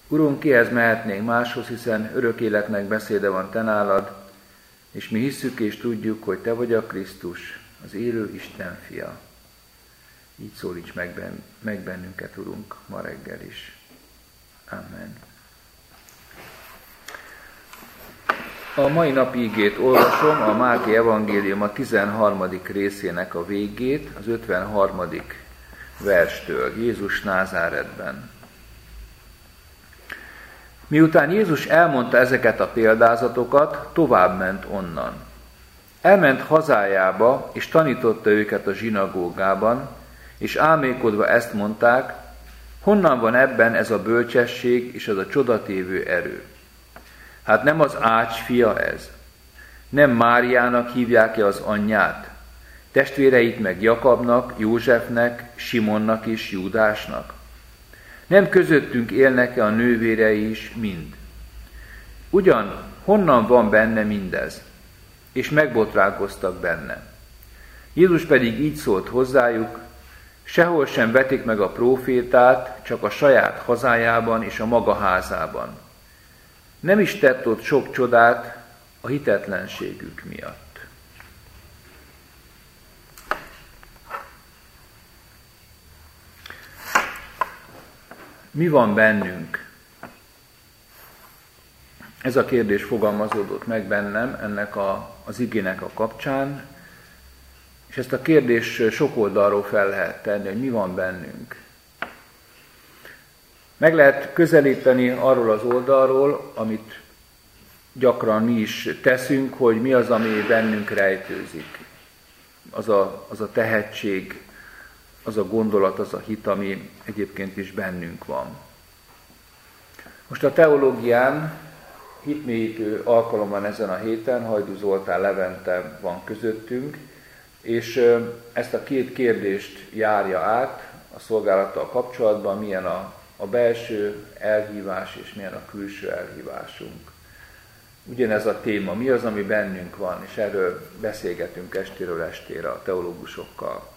Urunk, kihez mehetnénk máshoz, hiszen örök életnek beszéde van te nálad, és mi hisszük és tudjuk, hogy te vagy a Krisztus, az élő Isten fia. Így szólíts meg bennünket, Urunk, ma reggel is. Amen. A mai napi igét olvasom, a Máté evangélium a 13. részének a végét, az 53. verstől, Jézus Názáretben. Miután Jézus elmondta ezeket a példázatokat, továbbment onnan. Elment hazájába, és tanította őket a zsinagógában, és álmékodva ezt mondták, honnan van ebben ez a bölcsesség és ez a csodatévő erő? Hát nem az Ács fia ez? Nem Máriának hívják-e az anyját? Testvéreit meg Jakabnak, Józsefnek, Simonnak és Júdásnak? Nem közöttünk élnek-e a nővérei is mind? Ugyan honnan van benne mindez? És megbotránkoztak benne. Jézus pedig így szólt hozzájuk, sehol sem vetik meg a prófétát, csak a saját hazájában és a maga házában. Nem is tett ott sok csodát a hitetlenségük miatt. Mi van bennünk? Ez a kérdés fogalmazódott meg bennem ennek az igének a kapcsán, és ezt a kérdést sok oldalról fel lehet tenni, hogy mi van bennünk. Meg lehet közelíteni arról az oldalról, amit gyakran mi is teszünk, hogy mi az, ami bennünk rejtőzik. Az a tehetség, az a gondolat, az a hit, ami egyébként is bennünk van. Most a teológián hitmélyítő alkalom van ezen a héten, Hajdú Zoltán Levente van közöttünk, és ezt a két kérdést járja át a szolgálattal kapcsolatban, milyen a belső elhívás és milyen a külső elhívásunk. Ugyanez a téma, mi az, ami bennünk van, és erről beszélgetünk estéről estére a teológusokkal.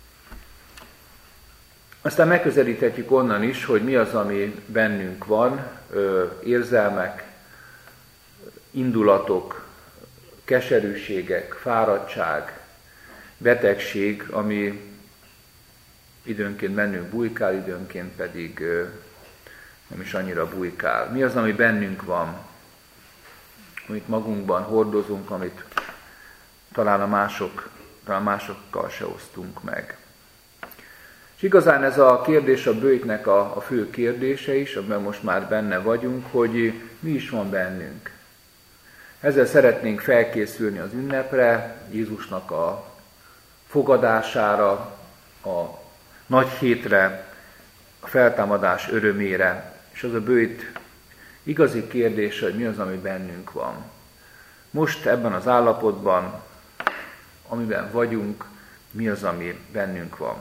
Aztán megközelíthetjük onnan is, hogy mi az, ami bennünk van, érzelmek, indulatok, keserűségek, fáradtság, betegség, ami időnként bennünk bujkál, időnként pedig nem is annyira bujkál. Mi az, ami bennünk van, amit magunkban hordozunk, amit talán másokkal se osztunk meg. És igazán ez a kérdés a böjtnek a fő kérdése is, amiben most már benne vagyunk, hogy mi is van bennünk. Ezzel szeretnénk felkészülni az ünnepre, Jézusnak a fogadására, a nagy hétre, a feltámadás örömére, és az a böjt igazi kérdés, hogy mi az, ami bennünk van. Most ebben az állapotban, amiben vagyunk, mi az, ami bennünk van.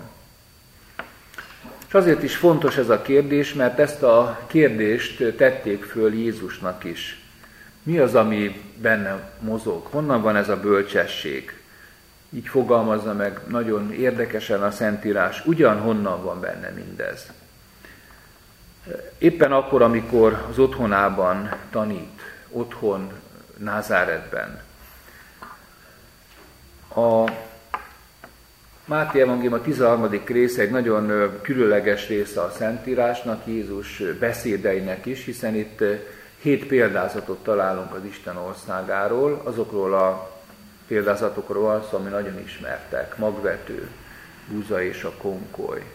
És azért is fontos ez a kérdés, mert ezt a kérdést tették föl Jézusnak is. Mi az, ami benne mozog? Honnan van ez a bölcsesség? Így fogalmazza meg nagyon érdekesen a Szentírás, ugyanhonnan van benne mindez. Éppen akkor, amikor az otthonában tanít, otthon Názáretben. A Máté evangélium a 13. része egy nagyon különleges része a Szentírásnak, Jézus beszédeinek is, hiszen itt 7 példázatot találunk az Isten országáról, azokról a példázatokról van szó, ami nagyon ismertek, magvető, búza és a konkoly,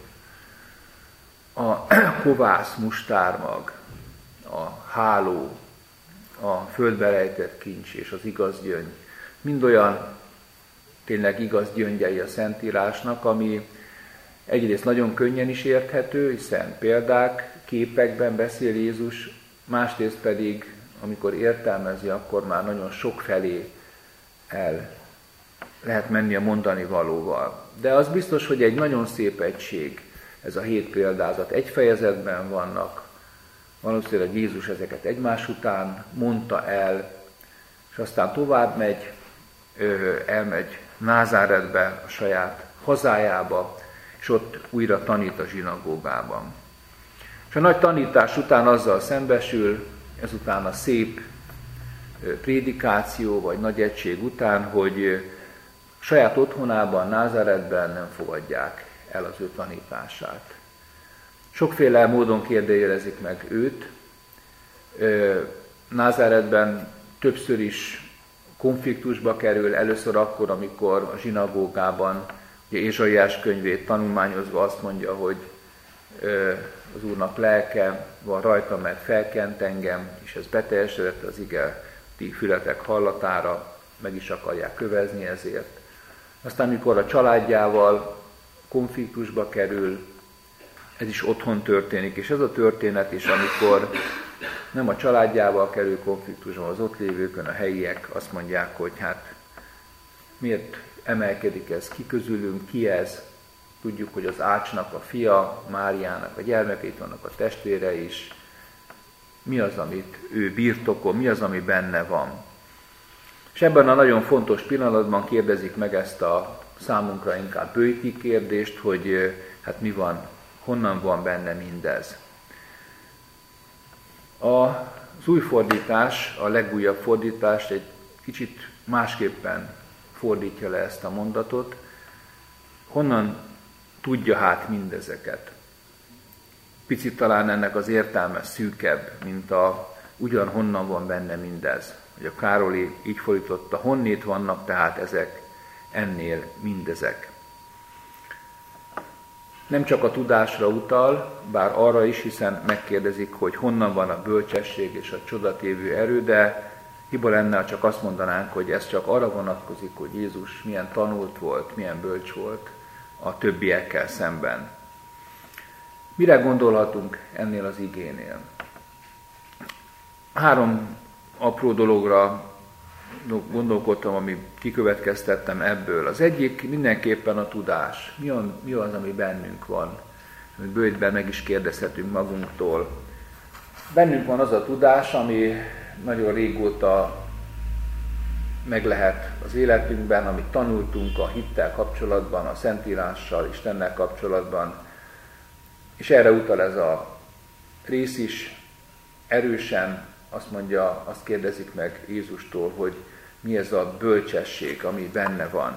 a kovász mustármag, a háló, a földbe rejtett kincs és az igaz gyöngy. Mind olyan tényleg igaz gyöngyei a Szentírásnak, ami egyrészt nagyon könnyen is érthető, hiszen példák, képekben beszél Jézus, másrészt pedig, amikor értelmezi, akkor már nagyon sok felé el lehet menni a mondani valóval. De az biztos, hogy egy nagyon szép egység ez a 7 példázat. Egy fejezetben vannak, valószínűleg Jézus ezeket egymás után mondta el, és aztán tovább megy, elmegy Názáretbe, a saját hazájába, és ott újra tanít a zsinagógában. És a nagy tanítás után azzal szembesül, ezután a szép prédikáció vagy nagy egység után, hogy saját otthonában, Názáretben nem fogadják el az ő tanítását. Sokféle módon kérdőjelezik meg őt. Názáretben többször is konfliktusba kerül, először akkor, amikor a zsinagógában, ugye Ézsaiás könyvét tanulmányozva azt mondja, hogy az Úrnak lelke van rajta, mert felkent engem, és ez beteljesedett az ige, ti fületek hallatára, meg is akarják kövezni ezért. Aztán, mikor a családjával konfliktusba kerül, ez is otthon történik, és ez a történet is, amikor nem a családjával kerül konfliktusba, az ott lévőkön, a helyiek azt mondják, hogy hát miért emelkedik ez, ki közülünk, ki ez? Tudjuk, hogy az Ácsnak a fia, Máriának a gyermeke, itt vannak a testvére is. Mi az, amit ő birtokol, mi az, ami benne van? És ebben a nagyon fontos pillanatban kérdezik meg ezt a számunkra inkább bőti kérdést, hogy hát mi van, honnan van benne mindez. Az új fordítás, a legújabb fordítás egy kicsit másképpen fordítja le ezt a mondatot. Honnan tudja hát mindezeket? Picit talán ennek az értelme szűkebb, mint ugyan honnan van benne mindez. Hogy a Károli így fordította, honnét vannak tehát ezek, ennél mindezek. Nem csak a tudásra utal, bár arra is, hiszen megkérdezik, hogy honnan van a bölcsesség és a csodatévő erő, de hiba lenne, ha csak azt mondanánk, hogy ez csak arra vonatkozik, hogy Jézus milyen tanult volt, milyen bölcs volt a többiekkel szemben. Mire gondolhatunk ennél az igénél? 3 apró dologra gondolkodtam, ami kikövetkeztettem ebből. Az egyik mindenképpen a tudás. Mi az, ami bennünk van? Amit bőjtben meg is kérdezhetünk magunktól. Bennünk van az a tudás, ami nagyon régóta meg lehet az életünkben, amit tanultunk a hittel kapcsolatban, a Szentírással, Istennel kapcsolatban, és erre utal ez a rész is erősen, azt kérdezik meg Jézustól, hogy mi ez a bölcsesség, ami benne van.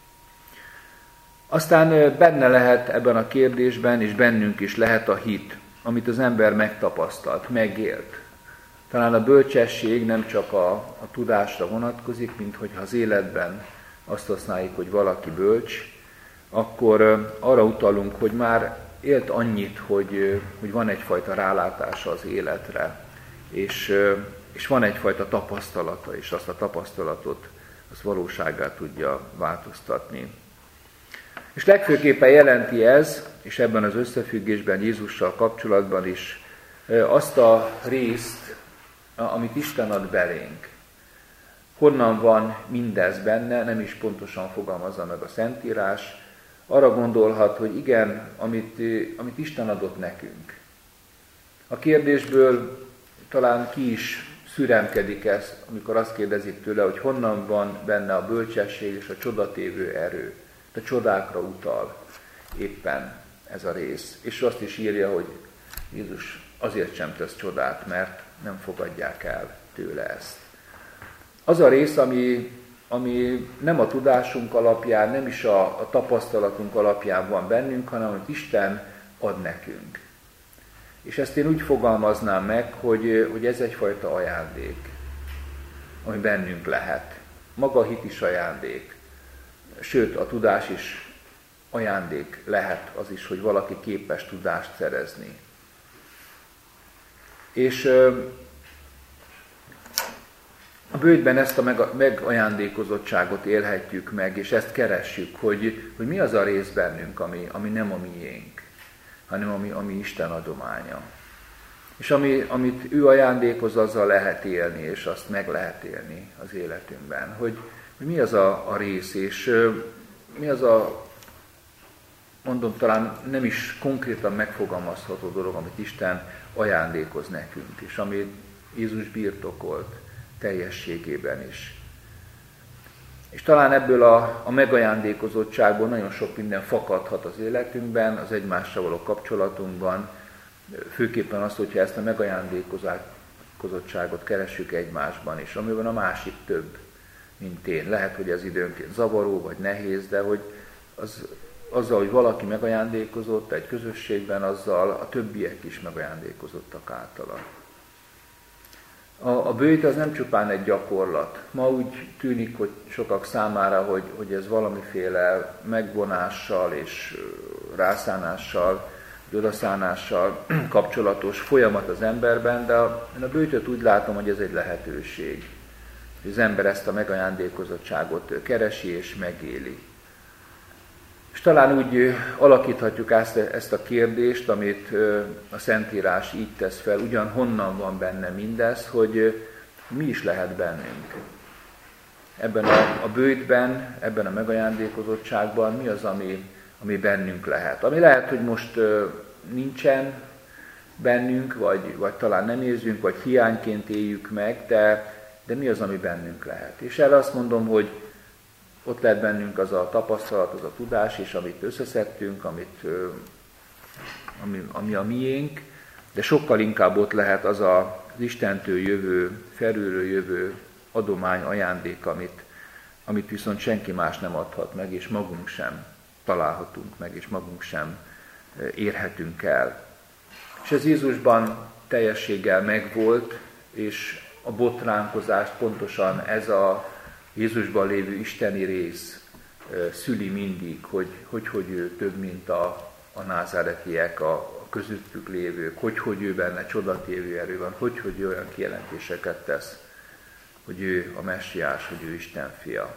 Aztán benne lehet ebben a kérdésben, és bennünk is lehet a hit, amit az ember megtapasztalt, megélt. Talán a bölcsesség nem csak a tudásra vonatkozik, mint hogyha az életben azt használjuk, hogy valaki bölcs, akkor arra utalunk, hogy már élt annyit, hogy van egyfajta rálátása az életre, és van egyfajta tapasztalata, és azt a tapasztalatot az valósággá tudja változtatni. És legfőképpen jelenti ez, és ebben az összefüggésben Jézussal kapcsolatban is azt a részt, amit Isten ad belénk. Honnan van mindez benne, nem is pontosan fogalmazza meg a Szentírás, arra gondolhat, hogy igen, amit Isten adott nekünk. A kérdésből talán ki is szüremkedik ez, amikor azt kérdezik tőle, hogy honnan van benne a bölcsesség és a csodatévő erő. A csodákra utal éppen ez a rész. És azt is írja, hogy Jézus azért sem tesz csodát, mert nem fogadják el tőle ezt. Az a rész, ami nem a tudásunk alapján, nem is a tapasztalatunk alapján van bennünk, hanem amit Isten ad nekünk. És ezt én úgy fogalmaznám meg, hogy ez egyfajta ajándék, ami bennünk lehet. Maga a hit is ajándék. Sőt, a tudás is ajándék lehet az is, hogy valaki képes tudást szerezni. És a bőjtben ezt a megajándékozottságot élhetjük meg, és ezt keressük, hogy mi az a rész bennünk, ami nem a miénk, hanem ami Isten adománya. És amit ő ajándékoz, azzal lehet élni, és azt meg lehet élni az életünkben. Hogy mi az a rész, és mi az mondom, talán nem is konkrétan megfogalmazható dolog, amit Isten ajándékoz nekünk, és amit Jézus birtokolt teljességében is. És talán ebből a megajándékozottságból nagyon sok minden fakadhat az életünkben, az egymással való kapcsolatunkban, főképpen azt, hogyha ezt a megajándékozottságot keressük egymásban is, amiben a másik több, mint én. Lehet, hogy ez időnként zavaró, vagy nehéz, de hogy azzal, hogy valaki megajándékozott egy közösségben, azzal a többiek is megajándékozottak általa. A bőjt az nem csupán egy gyakorlat. Ma úgy tűnik, hogy sokak számára, hogy ez valamiféle megvonással és rászánással, odaszánással kapcsolatos folyamat az emberben, de én a bőjtöt úgy látom, hogy ez egy lehetőség. Hogy az ember ezt a megajándékozottságot keresi és megéli. És talán úgy alakíthatjuk ezt a kérdést, amit a Szentírás így tesz fel, ugyan honnan van benne mindez, hogy mi is lehet bennünk. Ebben a bőjtben, ebben a megajándékozottságban mi az, ami bennünk lehet. Ami lehet, hogy most nincsen bennünk, vagy talán nem érzünk, vagy hiányként éljük meg, de mi az, ami bennünk lehet. És erre azt mondom, hogy ott lehet bennünk az a tapasztalat, az a tudás is, amit összeszedtünk, ami a miénk, de sokkal inkább ott lehet az az Istentől jövő, felülről jövő adomány, ajándék, amit viszont senki más nem adhat meg, és magunk sem találhatunk meg, és magunk sem érhetünk el. És ez Jézusban teljességgel megvolt, és a botránkozást pontosan ez a Jézusban lévő isteni rész szüli mindig, hogy ő több, mint a názáretiek, a közöttük lévők, hogy ő benne csodatévő erő van, hogy ő olyan kijelentéseket tesz, hogy ő a messiás, hogy ő Isten fia.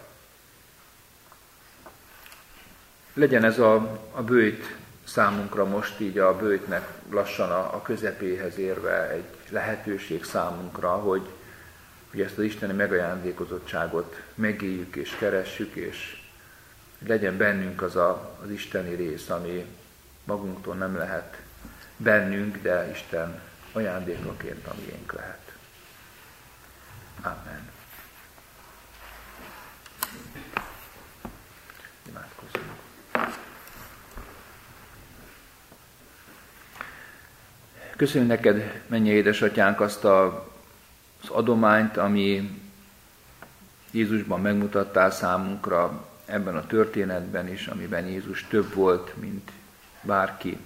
Legyen ez a bőjt számunkra most így a bőjtnek lassan a közepéhez érve egy lehetőség számunkra, hogy ezt az isteni megajándékozottságot megéljük és keressük, és legyen bennünk az isteni rész, ami magunktól nem lehet bennünk, de Isten ajándékaként a miénk lehet. Amen. Imádkozzunk. Köszönjük neked, mennyei édesatyánk, azt az adományt, ami Jézusban megmutattál számunkra ebben a történetben is, amiben Jézus több volt, mint bárki.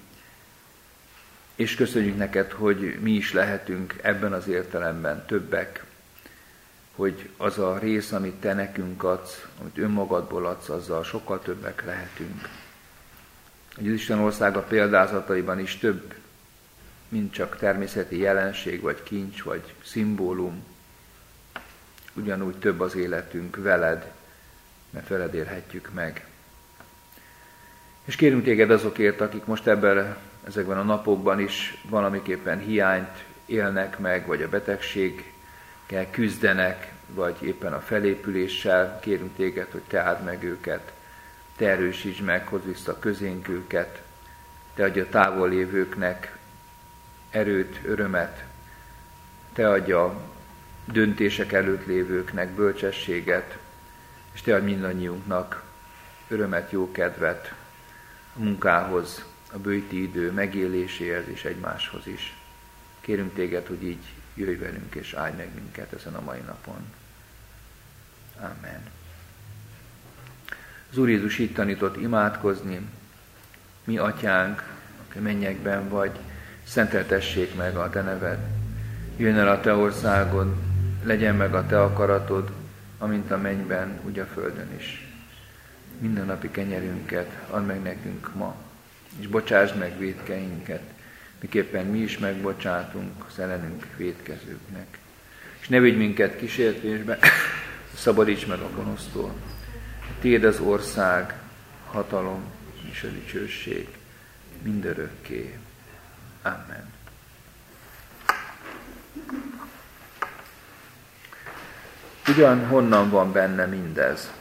És köszönjük neked, hogy mi is lehetünk ebben az értelemben többek, hogy az a rész, amit te nekünk adsz, amit önmagadból adsz, azzal sokkal többek lehetünk. Hogy az Isten országa példázataiban is több, mint csak természeti jelenség, vagy kincs, vagy szimbólum. Ugyanúgy több az életünk veled, mert veled élhetjük meg. És kérünk téged azokért, akik most ezekben a napokban is valamiképpen hiányt élnek meg, vagy a betegséggel küzdenek, vagy éppen a felépüléssel. Kérünk téged, hogy te áld meg őket, te erősítsd meg, hozd vissza közénk őket, te adj a távol lévőknek erőt, örömet, te adj a döntések előtt lévőknek bölcsességet, és te adj mindannyiunknak örömet, jó kedvet a munkához, a bőjti idő megéléséhez és egymáshoz is. Kérünk téged, hogy így jöjj velünk és áldj meg minket ezen a mai napon. Amen. Az Úr Jézus így tanított imádkozni: mi atyánk, aki mennyekben vagy, szenteltessék meg a te neved. Jöjjön el a te országod, legyen meg a te akaratod, amint a mennyben, úgy a földön is. Mindennapi kenyerünket add meg nekünk ma, és bocsásd meg vétkeinket, miképpen mi is megbocsátunk az ellenünk vétkezőknek. És ne vigy minket kísértésbe, szabadíts meg a gonosztól. Tiéd az ország, hatalom és a dicsőség mindörökké. Amen. Ugyan honnan van benne mindez?